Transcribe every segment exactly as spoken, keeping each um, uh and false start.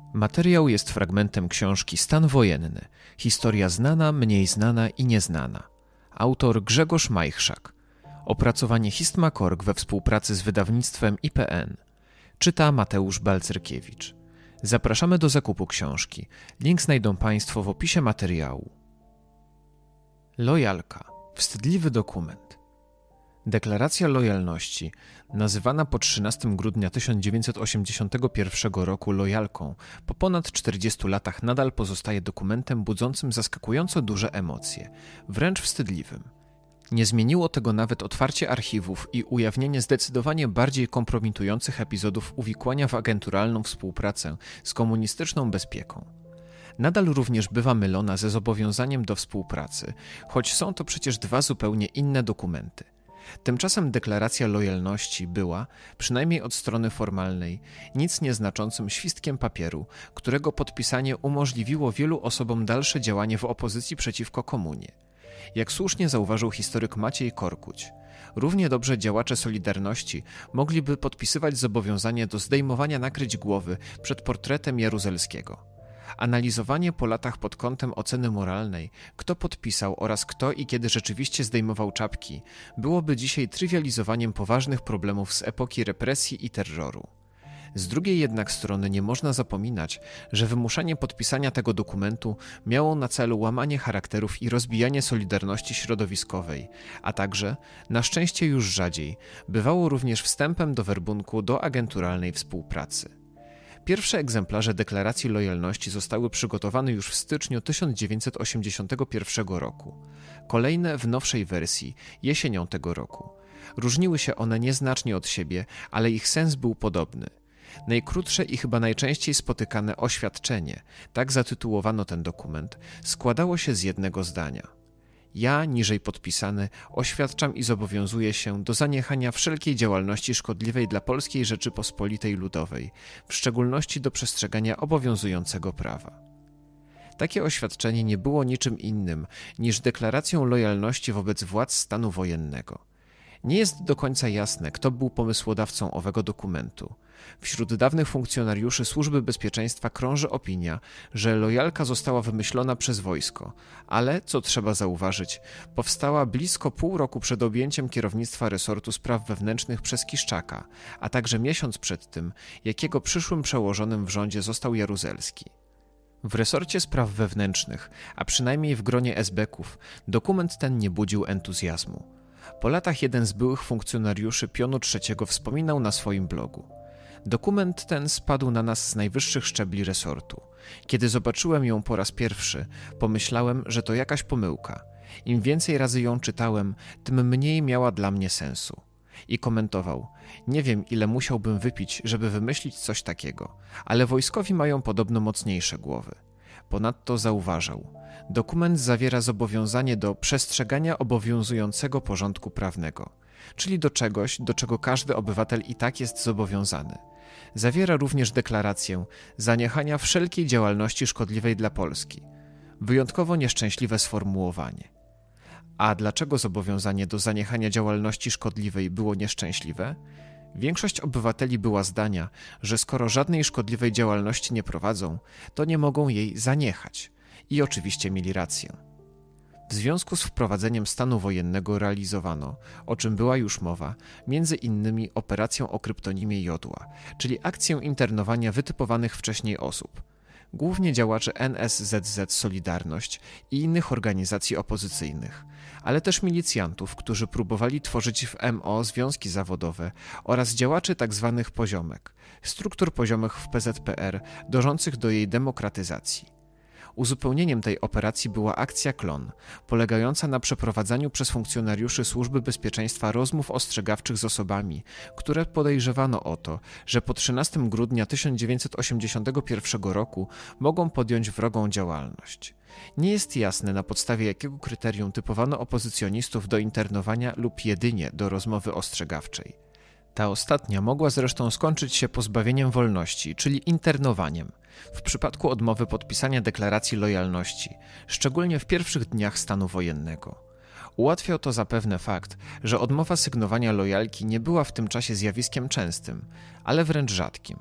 Materiał jest fragmentem książki Stan wojenny. Historia znana, mniej znana i nieznana. Autor Grzegorz Majchrzak. Opracowanie Histma.org we współpracy z wydawnictwem I P N. Czyta Mateusz Balcerkiewicz. Zapraszamy do zakupu książki. Link znajdą Państwo w opisie materiału. Lojalka. Wstydliwy dokument. Deklaracja lojalności, nazywana po trzynastego grudnia tysiąc dziewięćset osiemdziesiątego pierwszego roku lojalką, po ponad czterdziestu latach nadal pozostaje dokumentem budzącym zaskakująco duże emocje, wręcz wstydliwym. Nie zmieniło tego nawet otwarcie archiwów i ujawnienie zdecydowanie bardziej kompromitujących epizodów uwikłania w agenturalną współpracę z komunistyczną bezpieką. Nadal również bywa mylona ze zobowiązaniem do współpracy, choć są to przecież dwa zupełnie inne dokumenty. Tymczasem deklaracja lojalności była, przynajmniej od strony formalnej, nic nieznaczącym świstkiem papieru, którego podpisanie umożliwiło wielu osobom dalsze działanie w opozycji przeciwko komunie. Jak słusznie zauważył historyk Maciej Korkuć, równie dobrze działacze Solidarności mogliby podpisywać zobowiązanie do zdejmowania nakryć głowy przed portretem Jaruzelskiego. Analizowanie po latach pod kątem oceny moralnej, kto podpisał oraz kto i kiedy rzeczywiście zdejmował czapki, byłoby dzisiaj trywializowaniem poważnych problemów z epoki represji i terroru. Z drugiej jednak strony nie można zapominać, że wymuszanie podpisania tego dokumentu miało na celu łamanie charakterów i rozbijanie solidarności środowiskowej, a także, na szczęście już rzadziej, bywało również wstępem do werbunku do agenturalnej współpracy. Pierwsze egzemplarze deklaracji lojalności zostały przygotowane już w styczniu tysiąc dziewięćset osiemdziesiątego pierwszego roku. Kolejne w nowszej wersji, jesienią tego roku. Różniły się one nieznacznie od siebie, ale ich sens był podobny. Najkrótsze i chyba najczęściej spotykane oświadczenie, tak zatytułowano ten dokument, składało się z jednego zdania. Ja, niżej podpisany, oświadczam i zobowiązuję się do zaniechania wszelkiej działalności szkodliwej dla Polskiej Rzeczypospolitej Ludowej, w szczególności do przestrzegania obowiązującego prawa. Takie oświadczenie nie było niczym innym niż deklaracją lojalności wobec władz stanu wojennego. Nie jest do końca jasne, kto był pomysłodawcą owego dokumentu. Wśród dawnych funkcjonariuszy Służby Bezpieczeństwa krąży opinia, że lojalka została wymyślona przez wojsko, ale, co trzeba zauważyć, powstała blisko pół roku przed objęciem kierownictwa resortu spraw wewnętrznych przez Kiszczaka, a także miesiąc przed tym, jak jego przyszłym przełożonym w rządzie został Jaruzelski. W resorcie spraw wewnętrznych, a przynajmniej w gronie esbeków, dokument ten nie budził entuzjazmu. Po latach jeden z byłych funkcjonariuszy pionu trzeciego wspominał na swoim blogu. Dokument ten spadł na nas z najwyższych szczebli resortu. Kiedy zobaczyłem ją po raz pierwszy, pomyślałem, że to jakaś pomyłka. Im więcej razy ją czytałem, tym mniej miała dla mnie sensu. I komentował, nie wiem ile musiałbym wypić, żeby wymyślić coś takiego, ale wojskowi mają podobno mocniejsze głowy. Ponadto zauważał, dokument zawiera zobowiązanie do przestrzegania obowiązującego porządku prawnego, czyli do czegoś, do czego każdy obywatel i tak jest zobowiązany. Zawiera również deklarację zaniechania wszelkiej działalności szkodliwej dla Polski. Wyjątkowo nieszczęśliwe sformułowanie. A dlaczego zobowiązanie do zaniechania działalności szkodliwej było nieszczęśliwe? Większość obywateli była zdania, że skoro żadnej szkodliwej działalności nie prowadzą, to nie mogą jej zaniechać. I oczywiście mieli rację. W związku z wprowadzeniem stanu wojennego realizowano, o czym była już mowa, między innymi operację o kryptonimie Jodła, czyli akcję internowania wytypowanych wcześniej osób, głównie działaczy N S Z Z Solidarność i innych organizacji opozycyjnych, ale też milicjantów, którzy próbowali tworzyć w M O związki zawodowe oraz działaczy tzw. poziomek, struktur poziomych w P Z P R dążących do jej demokratyzacji. Uzupełnieniem tej operacji była akcja Klon, polegająca na przeprowadzaniu przez funkcjonariuszy Służby Bezpieczeństwa rozmów ostrzegawczych z osobami, które podejrzewano o to, że po trzynastego grudnia tysiąc dziewięćset osiemdziesiątego pierwszego roku mogą podjąć wrogą działalność. Nie jest jasne, na podstawie jakiego kryterium typowano opozycjonistów do internowania lub jedynie do rozmowy ostrzegawczej. Ta ostatnia mogła zresztą skończyć się pozbawieniem wolności, czyli internowaniem, w przypadku odmowy podpisania deklaracji lojalności, szczególnie w pierwszych dniach stanu wojennego. Ułatwiał to zapewne fakt, że odmowa sygnowania lojalki nie była w tym czasie zjawiskiem częstym, ale wręcz rzadkim.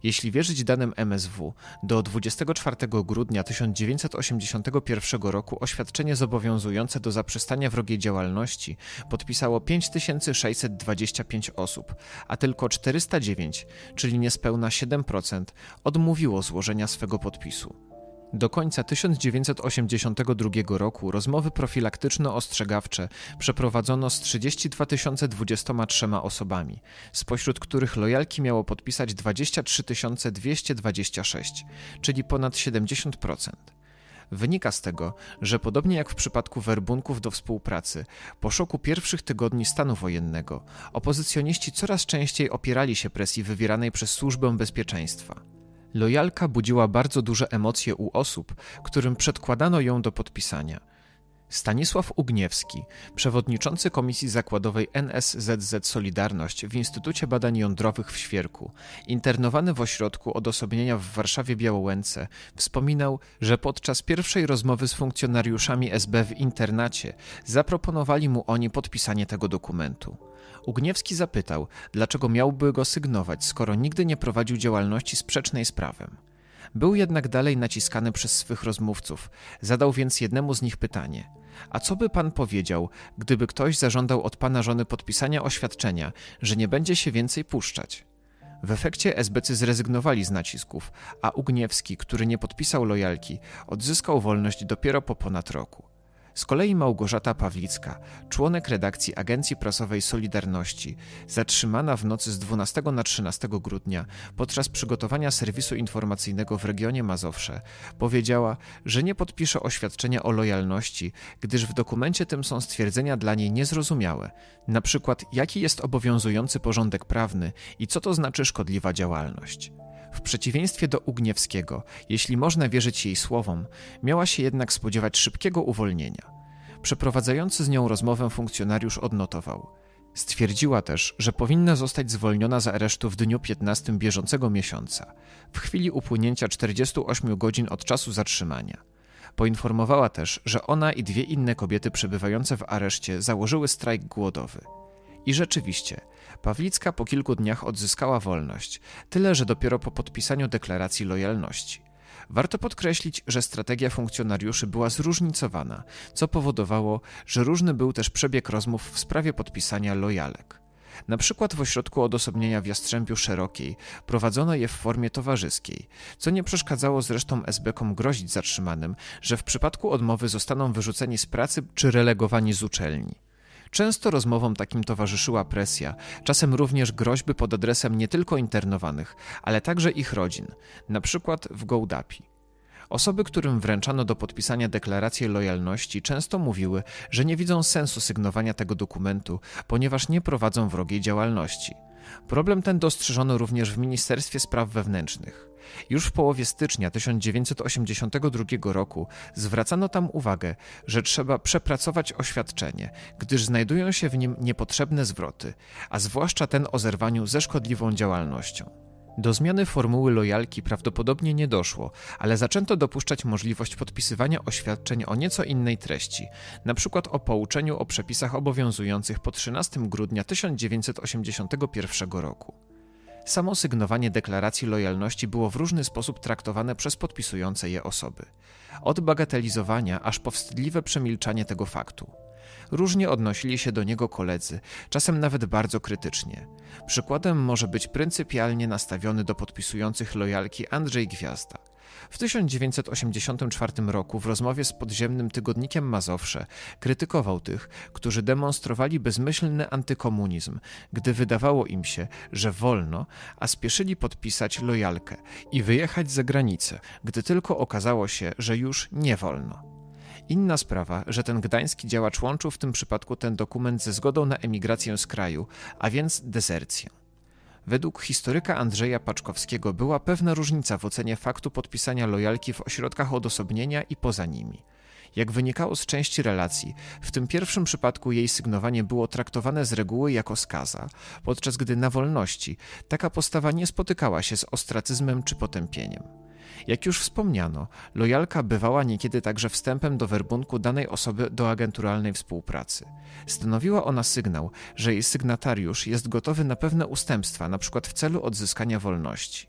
Jeśli wierzyć danym M S W, do dwudziestego czwartego grudnia tysiąc dziewięćset osiemdziesiątego pierwszego roku oświadczenie zobowiązujące do zaprzestania wrogiej działalności podpisało pięć tysięcy sześćset dwadzieścia pięć osób, a tylko czterysta dziewięć, czyli niespełna siedem procent, odmówiło złożenia swego podpisu. Do końca tysiąc dziewięćset osiemdziesiątego drugiego roku rozmowy profilaktyczno-ostrzegawcze przeprowadzono z trzydzieści dwa tysiące dwudziestoma trzema osobami, spośród których lojalki miało podpisać dwadzieścia trzy tysiące dwieście dwadzieścia sześć, czyli ponad siedemdziesiąt procent. Wynika z tego, że podobnie jak w przypadku werbunków do współpracy, po szoku pierwszych tygodni stanu wojennego, opozycjoniści coraz częściej opierali się presji wywieranej przez Służbę Bezpieczeństwa. Lojalka budziła bardzo duże emocje u osób, którym przedkładano ją do podpisania. Stanisław Ugniewski, przewodniczący Komisji Zakładowej N S Z Z Solidarność w Instytucie Badań Jądrowych w Świerku, internowany w ośrodku odosobnienia w Warszawie Białołęce, wspominał, że podczas pierwszej rozmowy z funkcjonariuszami S B w internacie zaproponowali mu oni podpisanie tego dokumentu. Ugniewski zapytał, dlaczego miałby go sygnować, skoro nigdy nie prowadził działalności sprzecznej z prawem. Był jednak dalej naciskany przez swych rozmówców, zadał więc jednemu z nich pytanie: a co by pan powiedział, gdyby ktoś zażądał od pana żony podpisania oświadczenia, że nie będzie się więcej puszczać? W efekcie es be cy zrezygnowali z nacisków, a Ugniewski, który nie podpisał lojalki, odzyskał wolność dopiero po ponad roku. Z kolei Małgorzata Pawlicka, członek redakcji Agencji Prasowej Solidarności, zatrzymana w nocy z dwunastego na trzynastego grudnia podczas przygotowania serwisu informacyjnego w regionie Mazowsze, powiedziała, że nie podpisze oświadczenia o lojalności, gdyż w dokumencie tym są stwierdzenia dla niej niezrozumiałe, na przykład jaki jest obowiązujący porządek prawny i co to znaczy szkodliwa działalność. W przeciwieństwie do Ugniewskiego, jeśli można wierzyć jej słowom, miała się jednak spodziewać szybkiego uwolnienia. Przeprowadzający z nią rozmowę funkcjonariusz odnotował. Stwierdziła też, że powinna zostać zwolniona z aresztu w dniu piętnastego bieżącego miesiąca, w chwili upłynięcia czterdziestu ośmiu godzin od czasu zatrzymania. Poinformowała też, że ona i dwie inne kobiety przebywające w areszcie założyły strajk głodowy. I rzeczywiście, Pawlicka po kilku dniach odzyskała wolność, tyle że dopiero po podpisaniu deklaracji lojalności. Warto podkreślić, że strategia funkcjonariuszy była zróżnicowana, co powodowało, że różny był też przebieg rozmów w sprawie podpisania lojalek. Na przykład w ośrodku odosobnienia w Jastrzębiu Szerokiej prowadzono je w formie towarzyskiej, co nie przeszkadzało zresztą es be kom grozić zatrzymanym, że w przypadku odmowy zostaną wyrzuceni z pracy czy relegowani z uczelni. Często rozmowom takim towarzyszyła presja, czasem również groźby pod adresem nie tylko internowanych, ale także ich rodzin, na przykład w Gołdapi. Osoby, którym wręczano do podpisania deklarację lojalności, często mówiły, że nie widzą sensu sygnowania tego dokumentu, ponieważ nie prowadzą wrogiej działalności. Problem ten dostrzeżono również w Ministerstwie Spraw Wewnętrznych. Już w połowie stycznia tysiąc dziewięćset osiemdziesiątego drugiego roku zwracano tam uwagę, że trzeba przepracować oświadczenie, gdyż znajdują się w nim niepotrzebne zwroty, a zwłaszcza ten o zerwaniu ze szkodliwą działalnością. Do zmiany formuły lojalki prawdopodobnie nie doszło, ale zaczęto dopuszczać możliwość podpisywania oświadczeń o nieco innej treści, np. o pouczeniu o przepisach obowiązujących po trzynastego grudnia tysiąc dziewięćset osiemdziesiątego pierwszego roku. Samo sygnowanie deklaracji lojalności było w różny sposób traktowane przez podpisujące je osoby. Od bagatelizowania aż po wstydliwe przemilczanie tego faktu. Różnie odnosili się do niego koledzy, czasem nawet bardzo krytycznie. Przykładem może być pryncypialnie nastawiony do podpisujących lojalki Andrzej Gwiazda. W tysiąc dziewięćset osiemdziesiątym czwartym roku w rozmowie z podziemnym tygodnikiem Mazowsze krytykował tych, którzy demonstrowali bezmyślny antykomunizm, gdy wydawało im się, że wolno, a spieszyli podpisać lojalkę i wyjechać za granicę, gdy tylko okazało się, że już nie wolno. Inna sprawa, że ten gdański działacz łączył w tym przypadku ten dokument ze zgodą na emigrację z kraju, a więc dezercję. Według historyka Andrzeja Paczkowskiego była pewna różnica w ocenie faktu podpisania lojalki w ośrodkach odosobnienia i poza nimi. Jak wynikało z części relacji, w tym pierwszym przypadku jej sygnowanie było traktowane z reguły jako skaza, podczas gdy na wolności taka postawa nie spotykała się z ostracyzmem czy potępieniem. Jak już wspomniano, lojalka bywała niekiedy także wstępem do werbunku danej osoby do agenturalnej współpracy. Stanowiła ona sygnał, że jej sygnatariusz jest gotowy na pewne ustępstwa, np. w celu odzyskania wolności.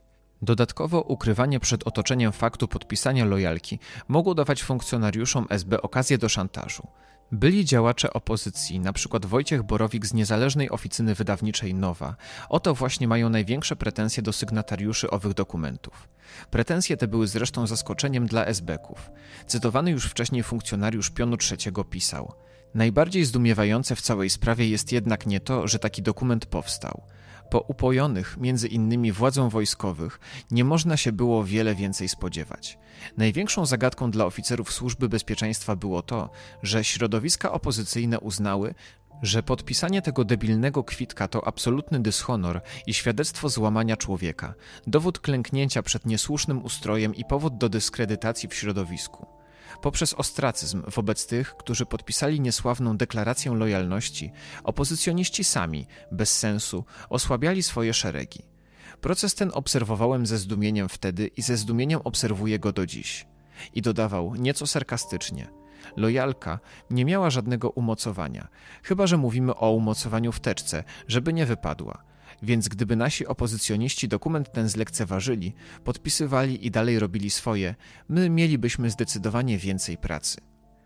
Dodatkowo ukrywanie przed otoczeniem faktu podpisania lojalki mogło dawać funkcjonariuszom S B okazję do szantażu. Byli działacze opozycji, np. Wojciech Borowik z niezależnej oficyny wydawniczej Nowa, oto właśnie mają największe pretensje do sygnatariuszy owych dokumentów. Pretensje te były zresztą zaskoczeniem dla es be ków. Cytowany już wcześniej funkcjonariusz pionu trzeciego pisał: najbardziej zdumiewające w całej sprawie jest jednak nie to, że taki dokument powstał. Po upojonych, między innymi władzą wojskowych, nie można się było wiele więcej spodziewać. Największą zagadką dla oficerów Służby Bezpieczeństwa było to, że środowiska opozycyjne uznały, że podpisanie tego debilnego kwitka to absolutny dyshonor i świadectwo złamania człowieka, dowód klęknięcia przed niesłusznym ustrojem i powód do dyskredytacji w środowisku. Poprzez ostracyzm wobec tych, którzy podpisali niesławną deklarację lojalności, opozycjoniści sami, bez sensu, osłabiali swoje szeregi. Proces ten obserwowałem ze zdumieniem wtedy i ze zdumieniem obserwuję go do dziś. I dodawał, nieco sarkastycznie: lojalka nie miała żadnego umocowania, chyba że mówimy o umocowaniu w teczce, żeby nie wypadła. Więc gdyby nasi opozycjoniści dokument ten zlekceważyli, podpisywali i dalej robili swoje, my mielibyśmy zdecydowanie więcej pracy.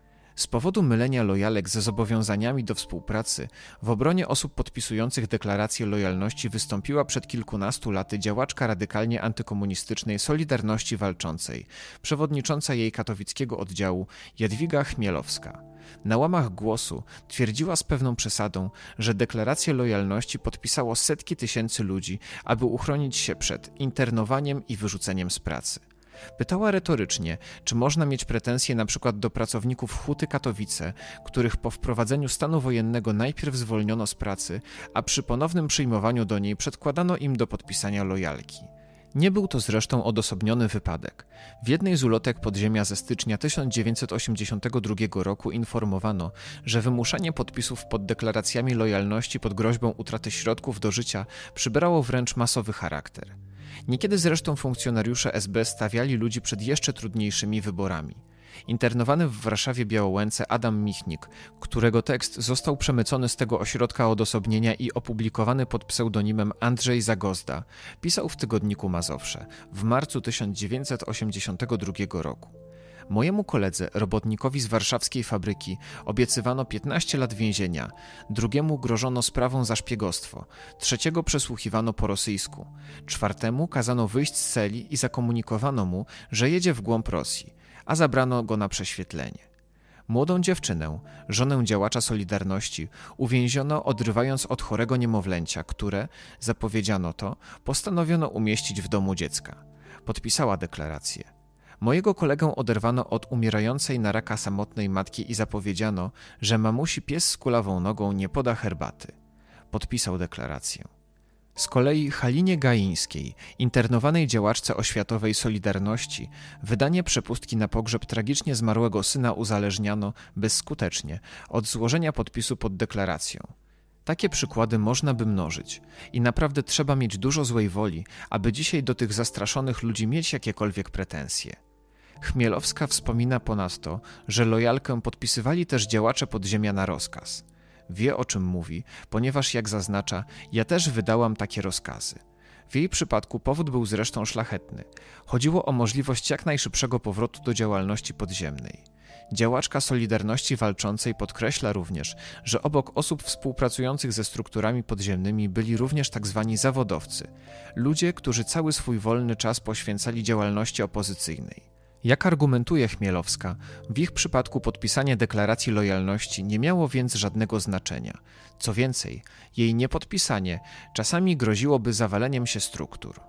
Z powodu mylenia lojalek ze zobowiązaniami do współpracy w obronie osób podpisujących deklarację lojalności wystąpiła przed kilkunastu laty działaczka radykalnie antykomunistycznej Solidarności Walczącej, przewodnicząca jej katowickiego oddziału Jadwiga Chmielowska. Na łamach Głosu twierdziła z pewną przesadą, że deklarację lojalności podpisało setki tysięcy ludzi, aby uchronić się przed internowaniem i wyrzuceniem z pracy. Pytała retorycznie, czy można mieć pretensje na przykład do pracowników Huty Katowice, których po wprowadzeniu stanu wojennego najpierw zwolniono z pracy, a przy ponownym przyjmowaniu do niej przedkładano im do podpisania lojalki. Nie był to zresztą odosobniony wypadek. W jednej z ulotek podziemia ze stycznia tysiąc dziewięćset osiemdziesiątego drugiego roku informowano, że wymuszanie podpisów pod deklaracjami lojalności pod groźbą utraty środków do życia przybrało wręcz masowy charakter. Niekiedy zresztą funkcjonariusze es be stawiali ludzi przed jeszcze trudniejszymi wyborami. Internowany w Warszawie Białołęce Adam Michnik, którego tekst został przemycony z tego ośrodka odosobnienia i opublikowany pod pseudonimem Andrzej Zagozda, pisał w tygodniku Mazowsze w marcu tysiąc dziewięćset osiemdziesiątego drugiego roku. Mojemu koledze, robotnikowi z warszawskiej fabryki, obiecywano piętnaście lat więzienia, drugiemu grożono sprawą za szpiegostwo, trzeciego przesłuchiwano po rosyjsku, czwartemu kazano wyjść z celi i zakomunikowano mu, że jedzie w głąb Rosji, a zabrano go na prześwietlenie. Młodą dziewczynę, żonę działacza Solidarności, uwięziono, odrywając od chorego niemowlęcia, które, zapowiedziano to, postanowiono umieścić w domu dziecka. Podpisała deklarację. Mojego kolegę oderwano od umierającej na raka samotnej matki i zapowiedziano, że mamusi pies z kulawą nogą nie poda herbaty. Podpisał deklarację. Z kolei Halinie Gaińskiej, internowanej działaczce oświatowej Solidarności, wydanie przepustki na pogrzeb tragicznie zmarłego syna uzależniano bezskutecznie od złożenia podpisu pod deklaracją. Takie przykłady można by mnożyć i naprawdę trzeba mieć dużo złej woli, aby dzisiaj do tych zastraszonych ludzi mieć jakiekolwiek pretensje. Chmielowska wspomina ponadto, że lojalkę podpisywali też działacze podziemia na rozkaz. Wie, o czym mówi, ponieważ, jak zaznacza, ja też wydałam takie rozkazy. W jej przypadku powód był zresztą szlachetny. Chodziło o możliwość jak najszybszego powrotu do działalności podziemnej. Działaczka Solidarności Walczącej podkreśla również, że obok osób współpracujących ze strukturami podziemnymi byli również tzw. zawodowcy, ludzie, którzy cały swój wolny czas poświęcali działalności opozycyjnej. Jak argumentuje Chmielowska, w ich przypadku podpisanie deklaracji lojalności nie miało więc żadnego znaczenia. Co więcej, jej niepodpisanie czasami groziłoby zawaleniem się struktur.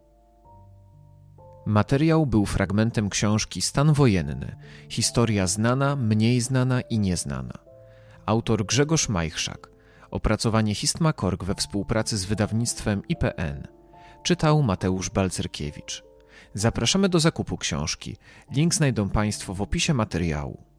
Materiał był fragmentem książki Stan wojenny. Historia znana, mniej znana i nieznana. Autor Grzegorz Majchrzak. Opracowanie Histma-Korg we współpracy z wydawnictwem I P N. Czytał Mateusz Balcerkiewicz. Zapraszamy do zakupu książki. Link znajdą Państwo w opisie materiału.